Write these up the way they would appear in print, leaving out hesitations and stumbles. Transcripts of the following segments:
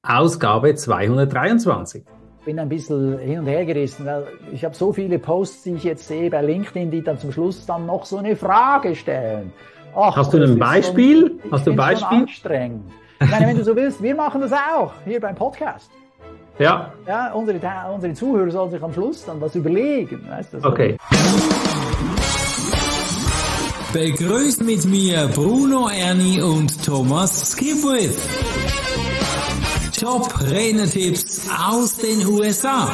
Ausgabe 223. Bin ein bisschen hin und her gerissen, weil ich habe so viele Posts, die ich jetzt sehe bei LinkedIn, die dann zum Schluss dann noch so eine Frage stellen. Ach, Hast du ein Beispiel? Ich finde es schon anstrengend. Ich meine, wenn du so willst, wir machen das auch hier beim Podcast. Ja. Ja, unsere Zuhörer sollen sich am Schluss dann was überlegen. Weißt du, okay. Begrüßt mit mir Bruno Erni und Thomas Skipwith. Top-Renner-Tipps aus den USA.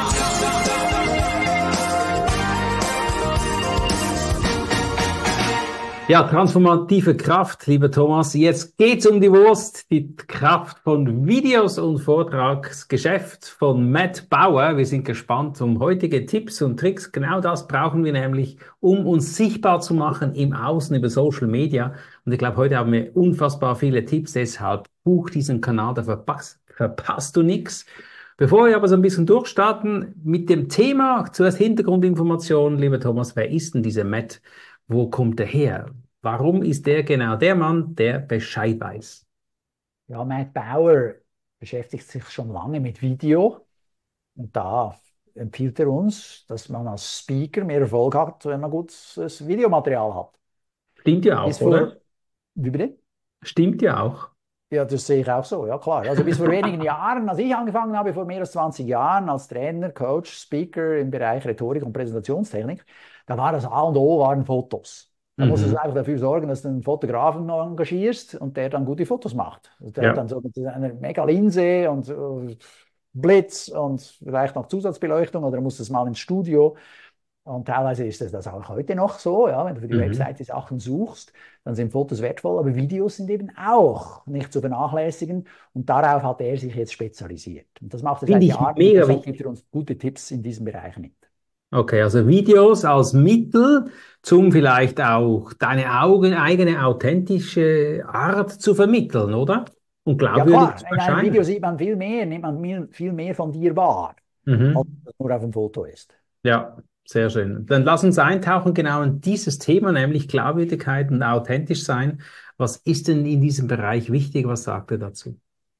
Ja, transformative Kraft, lieber Thomas. Jetzt geht's um die Wurst, die Kraft von Videos und Vortragsgeschäft von Matt Bauer. Wir sind gespannt um heutige Tipps und Tricks. Genau das brauchen wir nämlich, um uns sichtbar zu machen im Außen über Social Media. Und ich glaube, heute haben wir unfassbar viele Tipps. Deshalb buch diesen Kanal, da verpasst du nichts. Bevor wir aber so ein bisschen durchstarten mit dem Thema, zuerst Hintergrundinformationen, lieber Thomas. Wer ist denn dieser Matt? Wo kommt er her? Warum ist der genau der Mann, der Bescheid weiß? Ja, Matt Bauer beschäftigt sich schon lange mit Video und da empfiehlt er uns, dass man als Speaker mehr Erfolg hat, wenn man gutes Videomaterial hat. Stimmt ja auch, oder? Wie bitte? Stimmt ja auch. Ja, das sehe ich auch so, ja klar. Also bis vor wenigen Jahren, als ich angefangen habe, vor mehr als 20 Jahren als Trainer, Coach, Speaker im Bereich Rhetorik und Präsentationstechnik, da war das A und O waren Fotos. Da musst du einfach dafür sorgen, dass du einen Fotografen noch engagierst und der dann gute Fotos macht. Also der hat dann so eine mega Linse und Blitz und vielleicht noch Zusatzbeleuchtung oder er muss das mal ins Studio. Und teilweise ist das auch heute noch so, ja, wenn du für die Webseite Sachen suchst, dann sind Fotos wertvoll, aber Videos sind eben auch nicht zu vernachlässigen und darauf hat er sich jetzt spezialisiert. Und das macht er seit Jahren und so gibt er uns gute Tipps in diesem Bereich mit. Okay, also Videos als Mittel, zum vielleicht auch deine eigene authentische Art zu vermitteln, oder? Und glaubwürdig ja klar, in einem Video sieht man viel mehr, nimmt man viel mehr von dir wahr, als das nur auf dem Foto ist. Ja, sehr schön. Dann lass uns eintauchen genau in dieses Thema, nämlich Glaubwürdigkeit und authentisch sein. Was ist denn in diesem Bereich wichtig? Was sagt er dazu?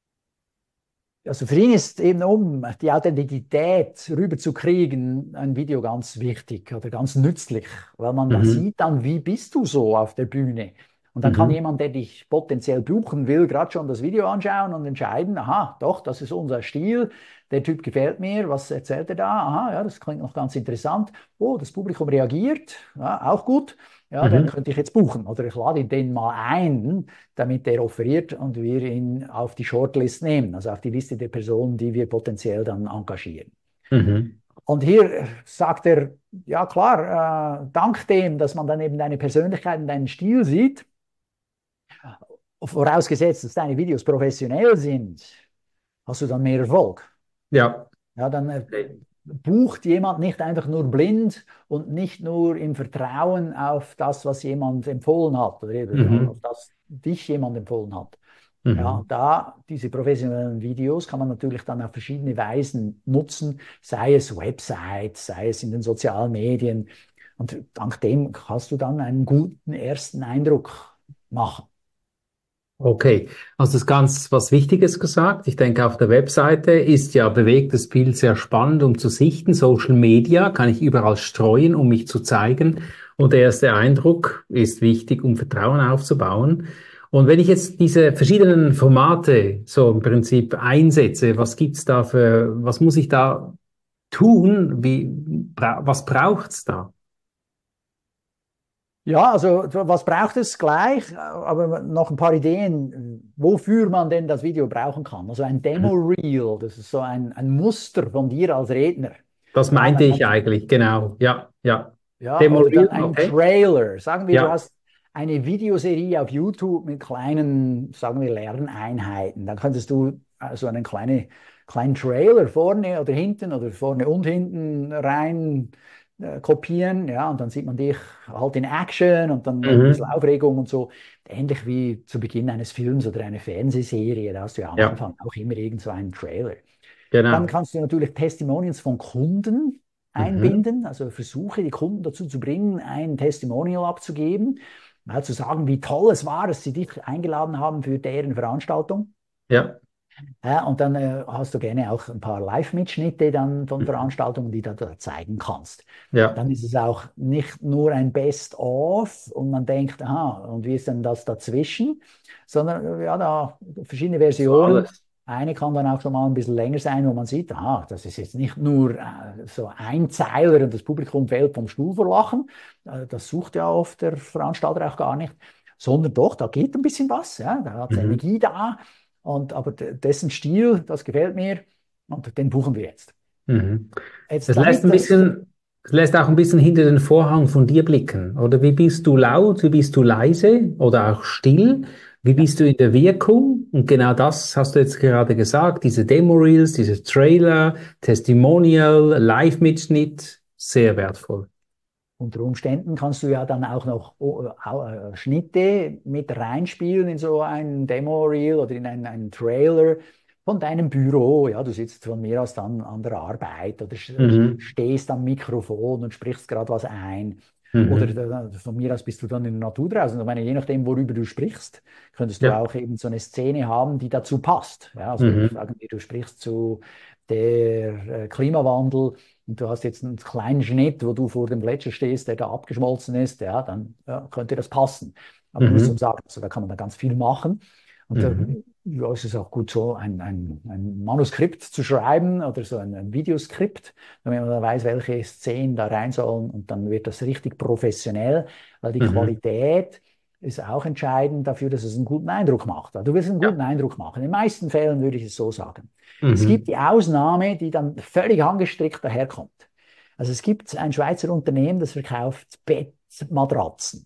Also für ihn ist eben, um die Authentizität rüberzukriegen, ein Video ganz wichtig oder ganz nützlich, weil man sieht dann, wie bist du so auf der Bühne. Und dann kann jemand, der dich potenziell buchen will, gerade schon das Video anschauen und entscheiden, aha, doch, das ist unser Stil, der Typ gefällt mir, was erzählt er da? Aha, ja, das klingt noch ganz interessant. Oh, das Publikum reagiert, ja, auch gut. Ja, dann könnte ich jetzt buchen oder ich lade den mal ein, damit der offeriert und wir ihn auf die Shortlist nehmen, also auf die Liste der Personen, die wir potenziell dann engagieren. Und hier sagt er, ja klar, dank dem, dass man dann eben deine Persönlichkeit und deinen Stil sieht, vorausgesetzt, dass deine Videos professionell sind, hast du dann mehr Erfolg. Ja. Ja, dann bucht jemand nicht einfach nur blind und nicht nur im Vertrauen auf das, was jemand empfohlen hat oder eben auf das dich jemand empfohlen hat. Ja, da diese professionellen Videos kann man natürlich dann auf verschiedene Weisen nutzen, sei es Websites, sei es in den sozialen Medien. Und dank dem kannst du dann einen guten ersten Eindruck machen. Okay, also das ganz was Wichtiges gesagt. Ich denke, auf der Webseite ist ja bewegtes Bild sehr spannend, um zu sichten. Social Media kann ich überall streuen, um mich zu zeigen. Und der erste Eindruck ist wichtig, um Vertrauen aufzubauen. Und wenn ich jetzt diese verschiedenen Formate so im Prinzip einsetze, was muss ich da tun? Was braucht's da? Ja, also was braucht es gleich? Aber noch ein paar Ideen, wofür man denn das Video brauchen kann. Also ein Demo-Reel, das ist so ein Muster von dir als Redner. Das meinte ich eigentlich, genau. Ja. Ja, Demo-Reel, oder dann ein Trailer. Sagen wir, ja. Du hast eine Videoserie auf YouTube mit kleinen, sagen wir, Lerneinheiten. Dann könntest du so einen kleinen Trailer vorne oder hinten oder vorne und hinten rein kopieren, ja, und dann sieht man dich halt in Action und dann ein bisschen Aufregung und so. Ähnlich wie zu Beginn eines Films oder einer Fernsehserie, da hast du ja am Anfang auch immer irgend so einen Trailer. Genau. Dann kannst du natürlich Testimonials von Kunden einbinden, also versuche die Kunden dazu zu bringen, ein Testimonial abzugeben, mal zu sagen, wie toll es war, dass sie dich eingeladen haben für deren Veranstaltung. Ja. Ja, und dann hast du gerne auch ein paar Live-Mitschnitte dann von Veranstaltungen, die du da zeigen kannst. Ja, Dann ist es auch nicht nur ein Best-of und man denkt, aha, und wie ist denn das dazwischen? Sondern ja, da verschiedene so Versionen. alles. Eine kann dann auch schon mal ein bisschen länger sein, wo man sieht, aha, das ist jetzt nicht nur so ein Zeiler und das Publikum fällt vom Stuhl vor Lachen. Das sucht ja oft der Veranstalter auch gar nicht, sondern doch, da geht ein bisschen was, ja, da hat es Mhm. Energie da. Aber dessen Stil, das gefällt mir und den buchen wir jetzt. Mhm. Jetzt Das lässt damit ein das, bisschen, das lässt auch ein bisschen hinter den Vorhang von dir blicken. Oder wie bist du laut, wie bist du leise oder auch still? Wie ja, bist du in der Wirkung? Und genau das hast du jetzt gerade gesagt, diese Demo-Reels, diese Trailer, Testimonial, Live-Mitschnitt, sehr wertvoll. unter Umständen kannst du ja dann auch noch Schnitte mit reinspielen in so ein Demo-Reel oder in einen Trailer von deinem Büro. Ja, du sitzt von mir aus dann an der Arbeit oder Mhm. stehst am Mikrofon und sprichst gerade was ein. Oder Mhm. von mir aus bist du dann in der Natur draußen. Ich meine, je nachdem, worüber du sprichst, könntest du Ja. auch eben so eine Szene haben, die dazu passt. Ja, also Mhm. sagen wir, du sprichst zu der Klimawandel und du hast jetzt einen kleinen Schnitt, wo du vor dem Gletscher stehst, der da abgeschmolzen ist, ja, dann ja, könnte das passen. Aber nur zum Mhm. Sagen, also da kann man da ganz viel machen. Und da Mhm. ja, es ist auch gut, so ein Manuskript zu schreiben oder so ein Videoskript, damit man dann weiß, welche Szenen da rein sollen. Und dann wird das richtig professionell, weil die Mhm. Qualität ist auch entscheidend dafür, dass es einen guten Eindruck macht. Du willst einen Ja. guten Eindruck machen. In den meisten Fällen würde ich es so sagen. Es gibt Mhm. die Ausnahme, die dann völlig angestrickt daherkommt. Also es gibt ein Schweizer Unternehmen, das verkauft Bettmatratzen.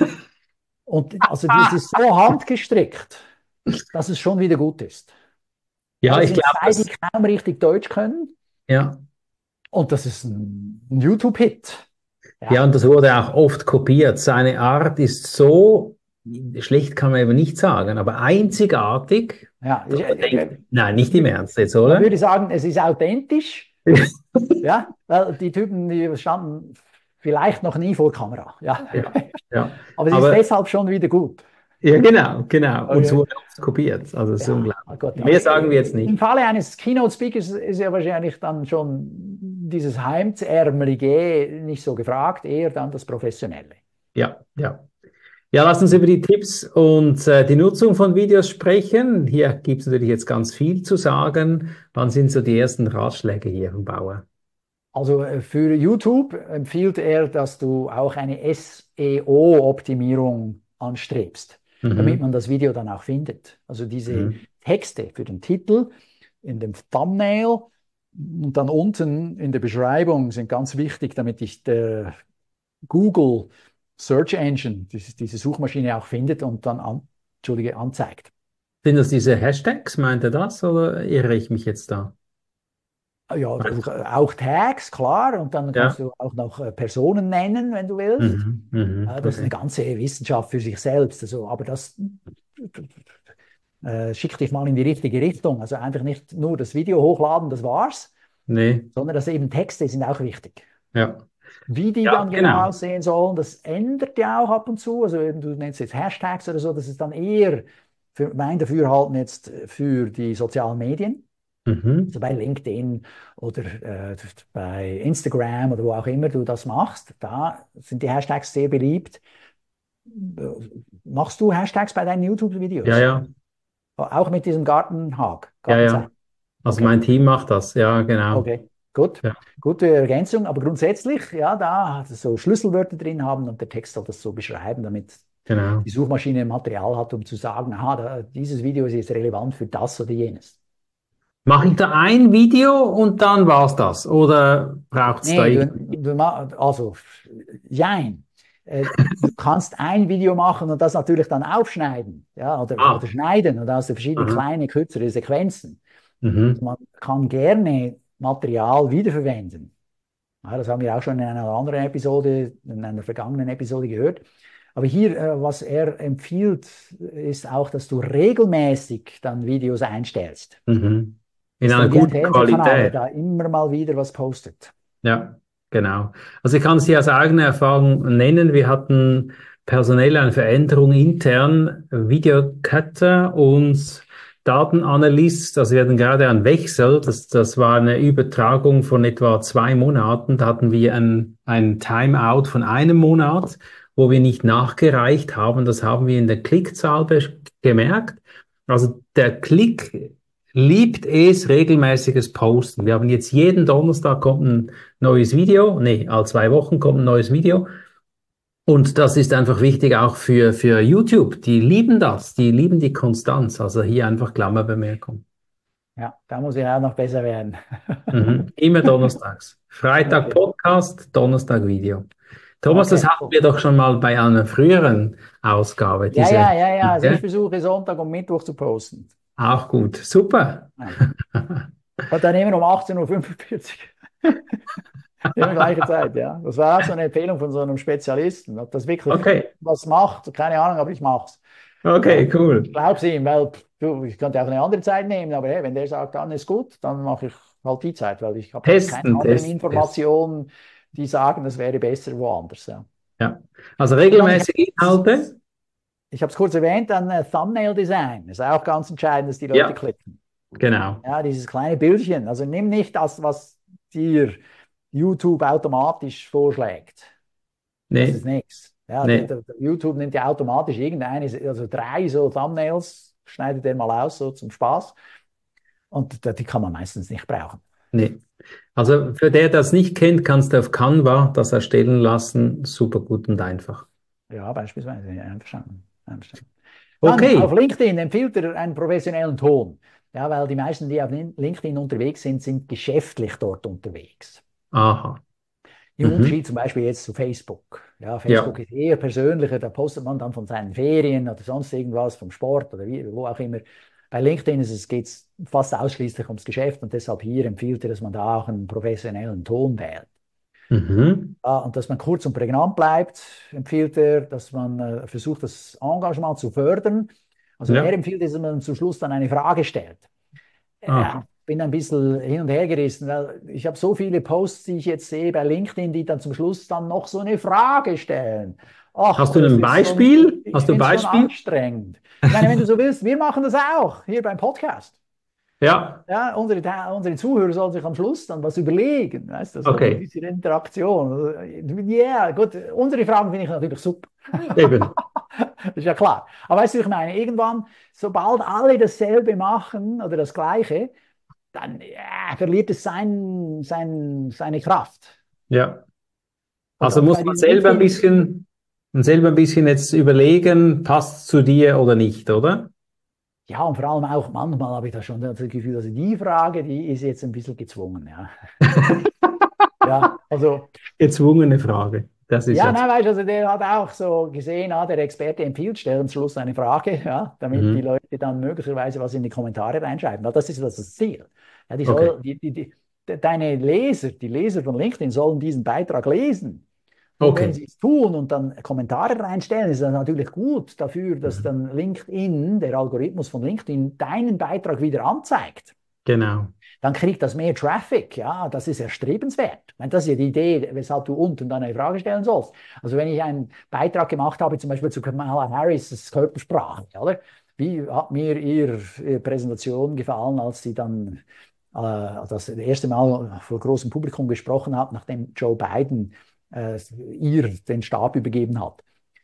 Und also das ist so handgestrickt, dass es schon wieder gut ist. Ja, Ja, das ich sind glaube, zwei, die das, kaum richtig Deutsch können. ja. Und das ist ein YouTube-Hit. Ja, Ja, und das wurde auch oft kopiert. Seine Art ist so, schlecht kann man eben nicht sagen, aber einzigartig, ja. dass man denkt, nein, nicht im Ernst jetzt, Man oder? würde sagen, es ist authentisch. Ja, weil die Typen, die standen vielleicht noch nie vor Kamera. Ja, Ja, ja. aber es ist Aber, deshalb schon wieder gut. ja, genau, genau. Und es Okay. wurde oft kopiert. Also, es ist Ja, unglaublich. gut. Aber Mehr sagen wir jetzt im nicht. Falle eines Keynote-Speakers ist ja wahrscheinlich dann schon dieses Hemdsärmelige nicht so gefragt, eher dann das Professionelle. Ja, ja. Ja, lass uns über die Tipps und die Nutzung von Videos sprechen. Hier gibt es natürlich jetzt ganz viel zu sagen. Wann sind so die ersten Ratschläge hier vom Bauer? Also für YouTube empfiehlt er, dass du auch eine SEO-Optimierung anstrebst, damit Mhm. man das Video dann auch findet. Also diese Mhm. Texte für den Titel in dem Thumbnail und dann unten in der Beschreibung sind ganz wichtig, damit dich der Google Search Engine, diese Suchmaschine auch findet und dann Entschuldige, anzeigt. Sind das diese Hashtags, meint er das, oder irre ich mich jetzt da? Ja, Weißt du? auch Tags, klar, und dann kannst Ja. du auch noch Personen nennen, wenn du willst. Mhm. Mhm. Das ist eine Okay. ganze Wissenschaft für sich selbst. Also, aber das schickt dich mal in die richtige Richtung. Also einfach nicht nur das Video hochladen, das war's, Nee. sondern dass eben Texte sind auch wichtig. Ja. Wie die Ja, dann genau genau. aussehen sollen, das ändert ja auch ab und zu. Also eben, du nennst jetzt Hashtags oder so, das ist dann eher für mein Dafürhalten jetzt für die sozialen Medien. Mhm. Also bei LinkedIn oder bei Instagram oder wo auch immer du das machst, da sind die Hashtags sehr beliebt. Machst du Hashtags bei deinen Ja, YouTube-Videos? ja. Auch mit diesem Ja, Gartenzeichen? ja. Also Okay, mein Team macht das. Ja, genau. okay, gut. Ja, Gute Ergänzung, aber grundsätzlich, ja, da so Schlüsselwörter drin haben und der Text soll das so beschreiben, damit genau. die Suchmaschine Material hat, um zu sagen, aha, dieses Video ist jetzt relevant für das oder jenes. Mache ich da ein Video und dann war's das? Oder braucht es da Nee, irgendwie? also, jein. Du kannst ein Video machen und das natürlich dann aufschneiden, ja, oder Ah. schneiden oder aus verschiedene Aha. kleine, kürzere Sequenzen. Also Mhm. man kann gerne Material wiederverwenden. Ja, das haben wir auch schon in einer anderen Episode, in einer vergangenen Episode gehört. Aber hier, was er empfiehlt, ist auch, dass du regelmäßig dann Videos einstellst. Mhm. In Das ist einer dann wie ein guten Fernsehkanal, der Qualität. da immer mal wieder was postet. Ja, genau. Also ich kann es hier aus eigener Erfahrung nennen. Wir hatten personell eine Veränderung intern. Videocutter uns Datenanalyst, also wir hatten gerade einen Wechsel, das war eine Übertragung von etwa 2 Monaten. Da hatten wir ein Timeout von einem Monat, wo wir nicht nachgereicht haben. Das haben wir in der Klickzahl gemerkt. Also der Klick liebt es, regelmäßiges Posten. Wir haben jetzt jeden Donnerstag kommt ein neues Video, nee, alle 2 Wochen kommt ein neues Video. Und das ist einfach wichtig auch für YouTube. Die lieben das, die lieben die Konstanz. Also hier einfach Klammerbemerkung. Ja, da muss ich auch noch besser werden. Immer donnerstags. Freitag Okay. Podcast, Donnerstag Video. Thomas, das Okay. hatten wir doch schon mal bei einer früheren Ausgabe. Ja. Also ich versuche Sonntag und Mittwoch zu posten. Auch gut. Super. Und dann immer um 18:45 Uhr. Immer gleiche Zeit, ja. Das war auch so eine Empfehlung von so einem Spezialisten. Ob das wirklich Okay. was macht, keine Ahnung, aber ich mache es. Okay, Ja. cool. Ich glaube es ihm, weil ich könnte auch eine andere Zeit nehmen, aber hey, wenn der sagt, dann ist gut, dann mache ich halt die Zeit, weil ich habe keine anderen Testen. Informationen, die sagen, das wäre besser woanders. Ja. Ja. Also regelmäßige Inhalte. Ich habe es kurz erwähnt, dann Thumbnail Design. Das ist auch ganz entscheidend, dass die Leute Ja. klicken. Genau. Ja, dieses kleine Bildchen. Also nimm nicht das, was dir YouTube automatisch vorschlägt. Das ist Nee, nichts. Ja, nee. YouTube nimmt ja automatisch irgendeine, also 3 so Thumbnails, schneidet er mal aus, so zum Spaß. Und die kann man meistens nicht brauchen. Nee. Also für der das nicht kennt, kannst du auf Canva das erstellen lassen. Super gut und einfach. Ja, beispielsweise. Ja, einverstanden. Dann Okay. auf LinkedIn empfiehlt er einen professionellen Ton. Ja, weil die meisten, die auf LinkedIn unterwegs sind, sind geschäftlich dort unterwegs. Aha. Im Unterschied zum Beispiel jetzt zu Facebook. Ja, Facebook ist eher persönlicher, da postet man dann von seinen Ferien oder sonst irgendwas, vom Sport oder wo auch immer. Bei LinkedIn geht es fast ausschließlich ums Geschäft und deshalb hier empfiehlt er, dass man da auch einen professionellen Ton wählt. Und dass man kurz und prägnant bleibt, empfiehlt er, dass man versucht, das Engagement zu fördern. Also Ja. er empfiehlt, dass man zum Schluss dann eine Frage stellt. Ah. Bin ein bisschen hin und her gerissen, weil ich habe so viele Posts, die ich jetzt sehe bei LinkedIn, die dann zum Schluss dann noch so eine Frage stellen. Ach, Hast du das ein ist Beispiel? ich Hast du ein finde es schon Beispiel? anstrengend. Ich meine, wenn du so willst, wir machen das auch hier beim Podcast. Ja. Ja, unsere Zuhörer sollen sich am Schluss dann was überlegen. Weißt du, Okay. ein bisschen Interaktion. Ja, gut, unsere Fragen finde ich natürlich super. Eben. Das ist ja klar. Aber weißt du, ich meine, irgendwann, sobald alle dasselbe machen oder das Gleiche, dann verliert es seine Kraft. Ja. Und Also muss bei man diesem selber ein bisschen jetzt überlegen, passt zu dir oder nicht, oder? Ja, und vor allem auch manchmal habe ich da schon das Gefühl, also die Frage, die ist jetzt ein bisschen gezwungen. Ja, ja also. Gezwungene Frage. Das ist Ja, ja. nein, weißt du, also der hat auch so gesehen, der Experte empfiehlt, stellen am Schluss eine Frage, ja, damit die Leute dann möglicherweise was in die Kommentare reinschreiben. Weil das ist das Ziel. Ja, deine Leser, die Leser von LinkedIn sollen diesen Beitrag lesen. Und wenn sie es tun und dann Kommentare reinstellen, ist das natürlich gut dafür, dass dann LinkedIn, der Algorithmus von LinkedIn, deinen Beitrag wieder anzeigt. Genau. Dann kriegt das mehr Traffic. Ja, das ist erstrebenswert. Ich meine, das ist ja die Idee, weshalb du unten dann eine Frage stellen sollst. Also wenn ich einen Beitrag gemacht habe, zum Beispiel zu Kamala Harris' Körpersprache, oder? Wie hat mir ihre Präsentation gefallen, als sie dann das erste Mal vor großem Publikum gesprochen hat, nachdem Joe Biden ihr den Stab übergeben hat.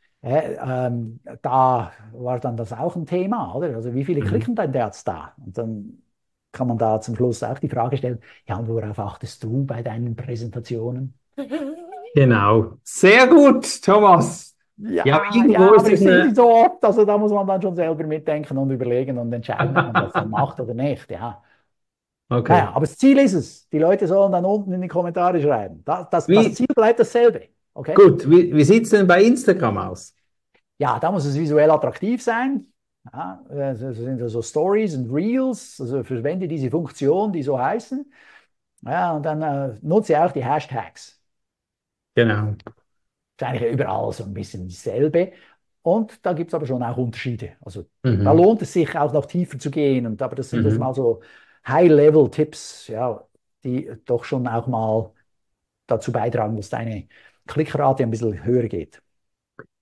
Da war dann das auch ein Thema, oder? Also wie viele klicken denn jetzt da? Und dann kann man da zum Schluss auch die Frage stellen, ja, und worauf achtest du bei deinen Präsentationen? Genau. Sehr gut, Thomas. Ja, aber ich sehe nicht so oft, also da muss man dann schon selber mitdenken und überlegen und entscheiden, ob man das dann macht oder nicht, ja. Okay. Naja, aber das Ziel ist es. Die Leute sollen dann unten in die Kommentare schreiben. Das Ziel bleibt dasselbe. Okay? Gut, wie sieht es denn bei Instagram aus? Ja, da muss es visuell attraktiv sein. Ja, das sind also Stories und Reels, also verwende diese Funktion, die so heißen. Ja, und dann nutze auch die Hashtags. Genau. Das ist eigentlich überall so ein bisschen dasselbe. Und da gibt es aber schon auch Unterschiede. Also da lohnt es sich auch noch tiefer zu gehen. Aber das sind jetzt mal so High-Level-Tipps, ja, die doch schon auch mal dazu beitragen, dass deine Klickrate ein bisschen höher geht.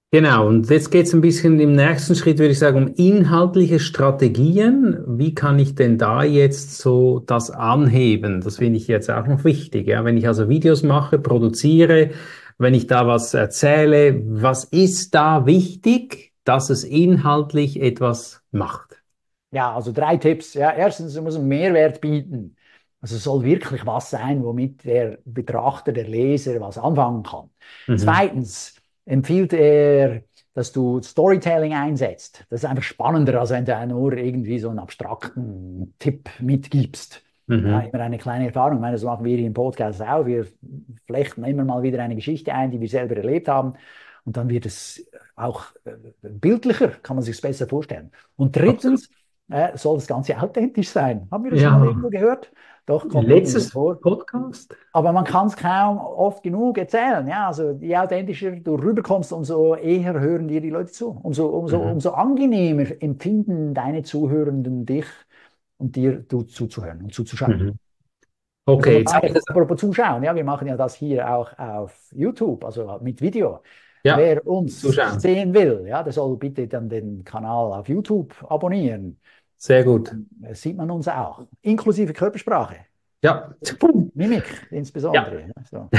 Genau, und jetzt geht es ein bisschen im nächsten Schritt, würde ich sagen, um inhaltliche Strategien. Wie kann ich denn da jetzt so das anheben? Das finde ich jetzt auch noch wichtig. Ja? Wenn ich also Videos mache, produziere, wenn ich da was erzähle, was ist da wichtig, dass es inhaltlich etwas macht? Ja, also 3 Tipps. Ja, erstens, du musst einen Mehrwert bieten. Also es soll wirklich was sein, womit der Betrachter, der Leser was anfangen kann. Mhm. Zweitens empfiehlt er, dass du Storytelling einsetzt. Das ist einfach spannender, als wenn du nur irgendwie so einen abstrakten Tipp mitgibst. Ja, Mhm. immer eine kleine Erfahrung. Ich meine, das machen wir hier im Podcast auch. Wir flechten immer mal wieder eine Geschichte ein, die wir selber erlebt haben. Und dann wird es auch bildlicher, kann man sich es besser vorstellen. Und Absolut. drittens, soll das Ganze authentisch sein. Haben wir das schon mal Ja, irgendwo gehört? Doch, kommt immer wieder letztes vor. Podcast. Aber man kann es kaum oft genug erzählen. Ja, also je authentischer du rüberkommst, umso eher hören dir die Leute zu. Mhm. Umso angenehmer empfinden deine Zuhörenden dich und dir zuzuhören und zuzuschauen. Mhm. Also Okay, von jetzt habe ich daher, das. apropos Zuschauen, ja, wir machen ja das hier auch auf YouTube, also mit Video. Ja, Wer uns zuschauen. sehen will, ja, der soll bitte dann den Kanal auf YouTube abonnieren. Sehr gut. Dann sieht man uns auch, inklusive Körpersprache, Ja. Mimik Ja. insbesondere. Ja, so.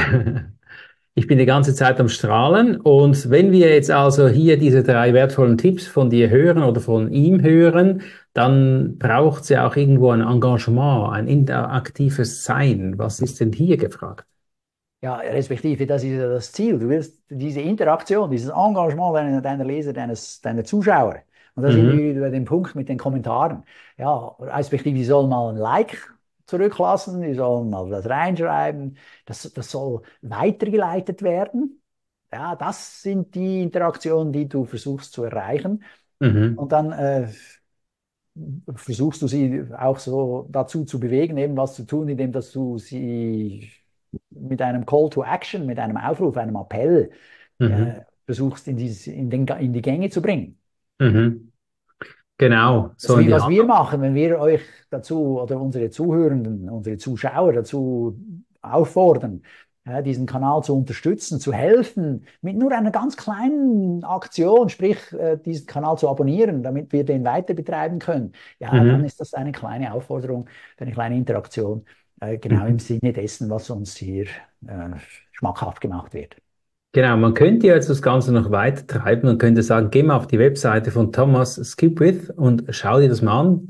Ich bin die ganze Zeit am Strahlen und wenn wir jetzt also hier diese 3 wertvollen Tipps von dir hören oder von ihm hören, dann braucht es ja auch irgendwo ein Engagement, ein interaktives Sein. Was ist denn hier gefragt? Ja, respektive, das ist ja das Ziel. Du willst diese Interaktion, dieses Engagement deiner Leser, deiner Zuschauer. Und da sind wir Mhm. wieder bei dem Punkt mit den Kommentaren. Ja, respektive, die sollen mal ein Like zurücklassen, die sollen mal was reinschreiben. Das soll weitergeleitet werden. Ja, das sind die Interaktionen, die du versuchst zu erreichen. Mhm. Und dann versuchst du sie auch so dazu zu bewegen, eben was zu tun, indem dass du sie mit einem Call to Action, mit einem Aufruf, einem Appell Mhm. versuchst in die Gänge zu bringen. Mhm. Genau, so Also in wie die was Hand. wir machen, wenn wir euch dazu oder unsere Zuhörenden, unsere Zuschauer dazu auffordern, diesen Kanal zu unterstützen, zu helfen, mit nur einer ganz kleinen Aktion, sprich diesen Kanal zu abonnieren, damit wir den weiter betreiben können, ja, dann Mhm. ist das eine kleine Aufforderung, eine kleine Interaktion, genau im Mhm. Sinne dessen, was uns hier schmackhaft gemacht wird. Genau, man könnte jetzt das Ganze noch weiter treiben. Man könnte sagen, geh mal auf die Webseite von Thomas Skipwith und schau dir das mal an,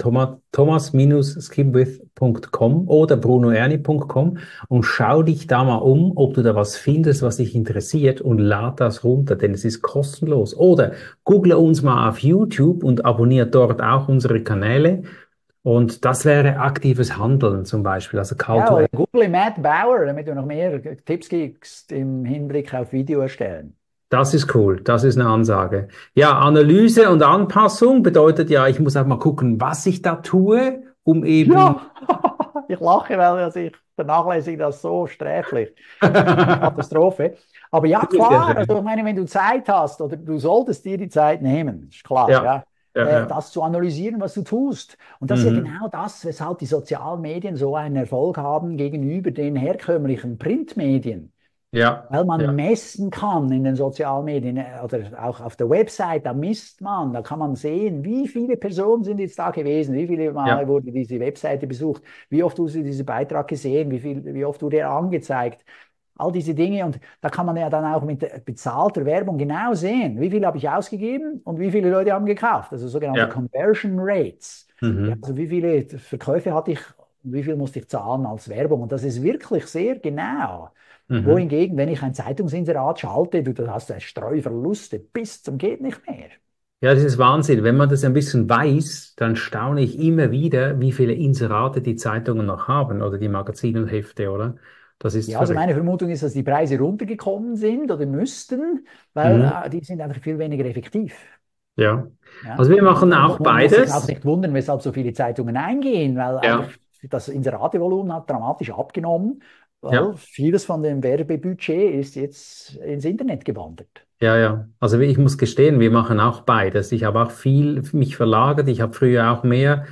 thomas-skipwith.com oder brunoerni.com und schau dich da mal um, ob du da was findest, was dich interessiert und lad das runter, denn es ist kostenlos. Oder google uns mal auf YouTube und abonniert dort auch unsere Kanäle. Und das wäre aktives Handeln zum Beispiel, also Call Ja, to oder Action. google Matt Bauer, damit du noch mehr Tipps kriegst im Hinblick auf Video erstellen. Das ist cool, das ist eine Ansage. Ja, Analyse und Anpassung bedeutet ja, ich muss auch mal gucken, was ich da tue, um eben. Ja, ich lache, weil also ich vernachlässige das so sträflich. Das ist eine Katastrophe. Aber ja, Das ist ja klar, also schön. ich meine, wenn du Zeit hast oder du solltest dir die Zeit nehmen, ist klar, Ja, ja, ja, ja. das zu analysieren, was du tust. Und das ist ja Mhm. genau das, weshalb die sozialen Medien so einen Erfolg haben gegenüber den herkömmlichen Printmedien. Ja, Weil man ja, messen kann in den sozialen Medien oder auch auf der Website, da misst man, da kann man sehen, wie viele Personen sind jetzt da gewesen, wie viele Mal ja. wurde diese Webseite besucht, wie oft wurde dieser Beitrag gesehen, wie oft wurde er angezeigt, all diese Dinge. Und da kann man ja dann auch mit bezahlter Werbung genau sehen, wie viel habe ich ausgegeben und wie viele Leute haben gekauft, also sogenannte Ja. Conversion Rates. Ja, Mhm. also wie viele Verkäufe hatte ich und wie viel musste ich zahlen als Werbung. Und das ist wirklich sehr genau. Mhm. Wohingegen, wenn ich ein Zeitungsinserat schalte, du hast ja Streuverluste bis zum geht nicht mehr. Ja, das ist Wahnsinn. Wenn man das ein bisschen weiß, dann staune ich immer wieder, wie viele Inserate die Zeitungen noch haben oder die Magazine und Hefte, oder? Das ist Ja, also verrückt. meine Vermutung ist, dass die Preise runtergekommen sind oder müssten, weil Mhm. die sind einfach viel weniger effektiv. Ja. Ja? Also wir machen Und auch man muss sich auch beides. nicht wundern, weshalb so viele Zeitungen eingehen, weil einfach Ja, das Inseratevolumen hat dramatisch abgenommen, weil ja. vieles von dem Werbebudget ist jetzt ins Internet gewandert. Ja, ja. Also ich muss gestehen, wir machen auch beides. Ich habe auch viel mich verlagert. Ich habe früher auch mehr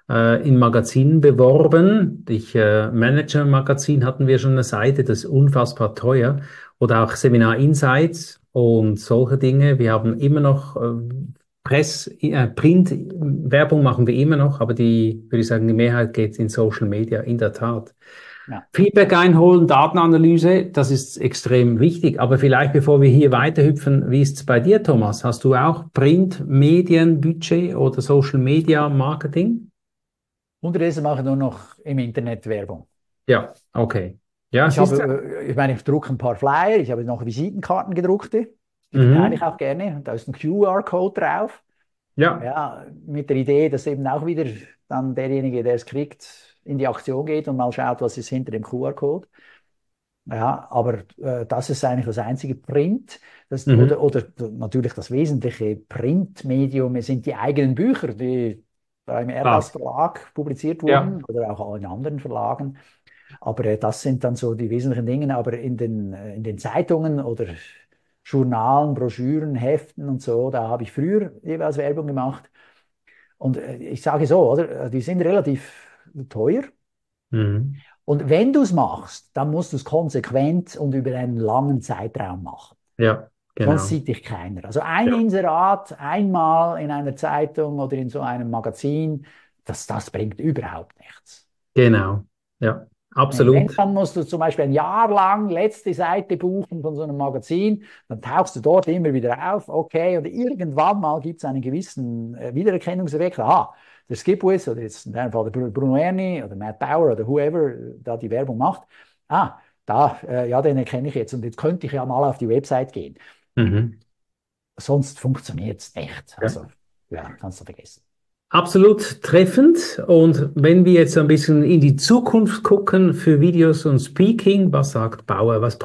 in Magazinen beworben. Manager-Magazin hatten wir schon eine Seite, das ist unfassbar teuer. Oder auch Seminar Insights. und solche Dinge. Wir haben immer noch Print-Werbung machen wir immer noch, aber würde ich sagen, die Mehrheit geht in Social Media, in der Tat. Ja. Feedback einholen, Datenanalyse, das ist extrem wichtig. Aber vielleicht, bevor wir hier weiterhüpfen, wie ist es bei dir, Thomas? Hast du auch Print, Medien, Budget oder Social Media Marketing? Unterdessen mache ich nur noch im Internet Werbung. Ja, okay. Ja, Ich meine, ich drucke ein paar Flyer, ich habe noch Visitenkarten gedruckte, die verteile ich auch gerne. Da ist ein QR-Code drauf. Ja. Ja, mit der Idee, dass eben auch wieder dann derjenige, der es kriegt, in die Aktion geht und mal schaut, was ist hinter dem QR-Code. Ja, aber das ist eigentlich das einzige Print. Oder natürlich das wesentliche Printmedium sind die eigenen Bücher, die da im Erdgas Verlag publiziert wurden oder auch in anderen Verlagen. Aber das sind dann so die wesentlichen Dinge. Aber in den Zeitungen oder Journalen, Broschüren, Heften und so, da habe ich früher jeweils Werbung gemacht. Und ich sage so, oder? Die sind relativ teuer. Mhm. Und wenn du es machst, dann musst du es konsequent und über einen langen Zeitraum machen. Ja, genau. Sonst sieht dich keiner. Also ein Inserat einmal in einer Zeitung oder in so einem Magazin, das bringt überhaupt nichts. Genau, ja, absolut. Wenn, dann musst du zum Beispiel ein Jahr lang letzte Seite buchen von so einem Magazin, dann tauchst du dort immer wieder auf, okay, und irgendwann mal gibt es einen gewissen Wiedererkennungseffekt. Aha, der Skipwith oder jetzt in deinem Fall der Bruno Erni oder Matt Bauer oder whoever da die Werbung macht, den erkenne ich jetzt und jetzt könnte ich ja mal auf die Website gehen. Mhm. Sonst funktioniert es nicht. Also, ja, kannst du vergessen. Absolut treffend. Und wenn wir jetzt ein bisschen in die Zukunft gucken für Videos und Speaking, was sagt Bauer? Was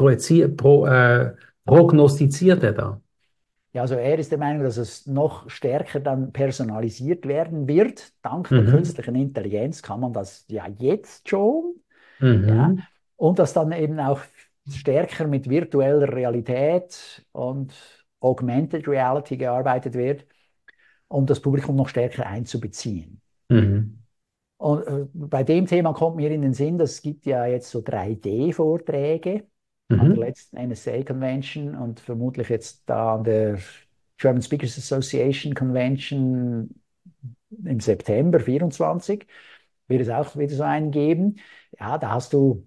prognostiziert er da? Ja, also er ist der Meinung, dass es noch stärker dann personalisiert werden wird. Dank der künstlichen Intelligenz kann man das ja jetzt schon. Ja, und dass dann eben auch stärker mit virtueller Realität und Augmented Reality gearbeitet wird, um das Publikum noch stärker einzubeziehen. Und bei dem Thema kommt mir in den Sinn, es gibt ja jetzt so 3D-Vorträge an der letzten NSA Convention und vermutlich jetzt da an der German Speakers Association Convention im September 24 wird es auch wieder so einen geben. Ja, da hast du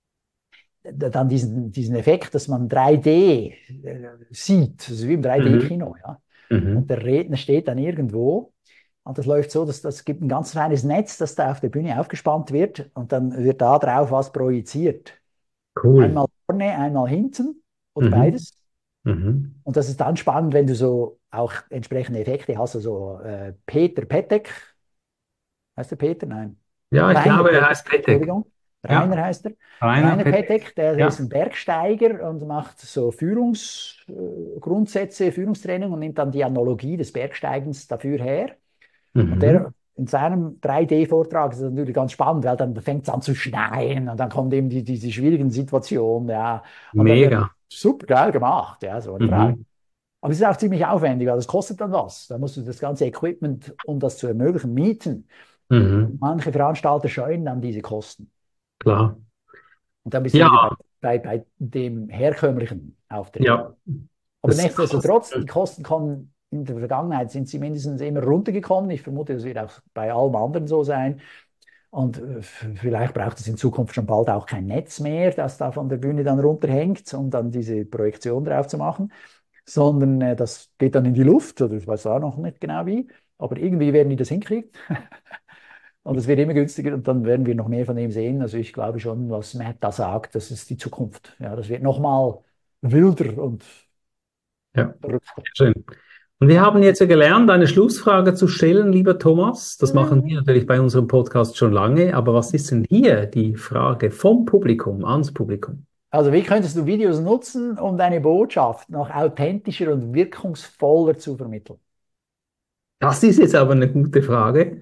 dann diesen Effekt, dass man 3D sieht, also wie im 3D-Kino. Ja? Und der Redner steht dann irgendwo und das läuft so, dass das gibt ein ganz kleines Netz, das da auf der Bühne aufgespannt wird und dann wird da drauf was projiziert. Cool. Einmal vorne, einmal hinten oder beides. Und das ist dann spannend, wenn du so auch entsprechende Effekte hast. Also Peter Petek, heißt der Peter? Nein. Ja, ich glaube, er heißt Petek. Entschuldigung. Rainer heißt er. Rainer Petek, der ist ein Bergsteiger und macht so Führungsgrundsätze, Führungstraining und nimmt dann die Analogie des Bergsteigens dafür her. Und der in seinem 3D-Vortrag ist das natürlich ganz spannend, weil dann fängt es an zu schneien und dann kommt eben diese schwierigen Situationen. Ja. Und mega. Super geil gemacht, ja, so eine Frage. Aber es ist auch ziemlich aufwendig, weil das kostet dann was. Da musst du das ganze Equipment, um das zu ermöglichen, mieten. Manche Veranstalter scheuen dann diese Kosten. Klar. Und dann bist du wieder bei dem herkömmlichen Auftritt. Ja. Aber nichtsdestotrotz, die Kosten kommen in der Vergangenheit, sind sie mindestens immer runtergekommen. Ich vermute, das wird auch bei allem anderen so sein. Und vielleicht braucht es in Zukunft schon bald auch kein Netz mehr, das da von der Bühne dann runterhängt, um dann diese Projektion drauf zu machen, sondern das geht dann in die Luft, oder ich weiß auch noch nicht genau wie, aber irgendwie werden die das hinkriegen. Und es wird immer günstiger und dann werden wir noch mehr von dem sehen. Also ich glaube schon, was Matt da sagt, das ist die Zukunft. Ja, das wird nochmal wilder und verrückter. Schön. Und wir haben jetzt ja gelernt, eine Schlussfrage zu stellen, lieber Thomas. Das machen wir natürlich bei unserem Podcast schon lange. Aber was ist denn hier die Frage vom Publikum ans Publikum? Also wie könntest du Videos nutzen, um deine Botschaft noch authentischer und wirkungsvoller zu vermitteln? Das ist jetzt aber eine gute Frage.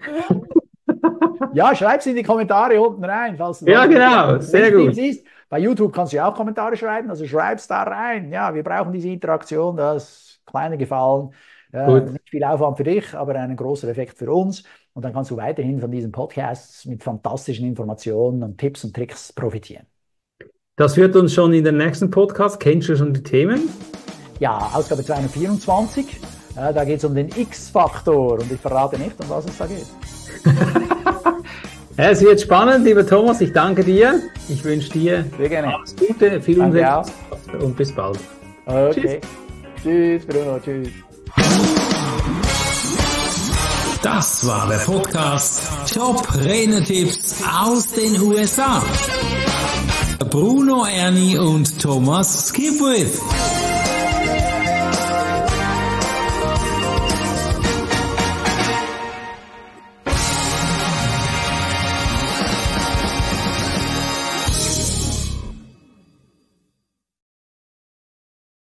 Ja, schreib sie in die Kommentare unten rein. Falls du genau, sehr gut. Siehst. Bei YouTube kannst du ja auch Kommentare schreiben, also schreib's da rein. Ja, wir brauchen diese Interaktion, das kleine Gefallen. Nicht viel Aufwand für dich, aber einen großen Effekt für uns. Und dann kannst du weiterhin von diesen Podcasts mit fantastischen Informationen und Tipps und Tricks profitieren. Das wird uns schon in den nächsten Podcast. Kennst du schon die Themen? Ja, Ausgabe 224. Da geht es um den X-Faktor und ich verrate nicht, um was es da geht. Es wird spannend, lieber Thomas. Ich danke dir. Ich wünsche dir alles Gute, viel Umsatz und bis bald. Okay. Tschüss, Bruno. Tschüss. Das war der Podcast Top Renetipps aus den USA. Bruno Erni und Thomas Skipwith.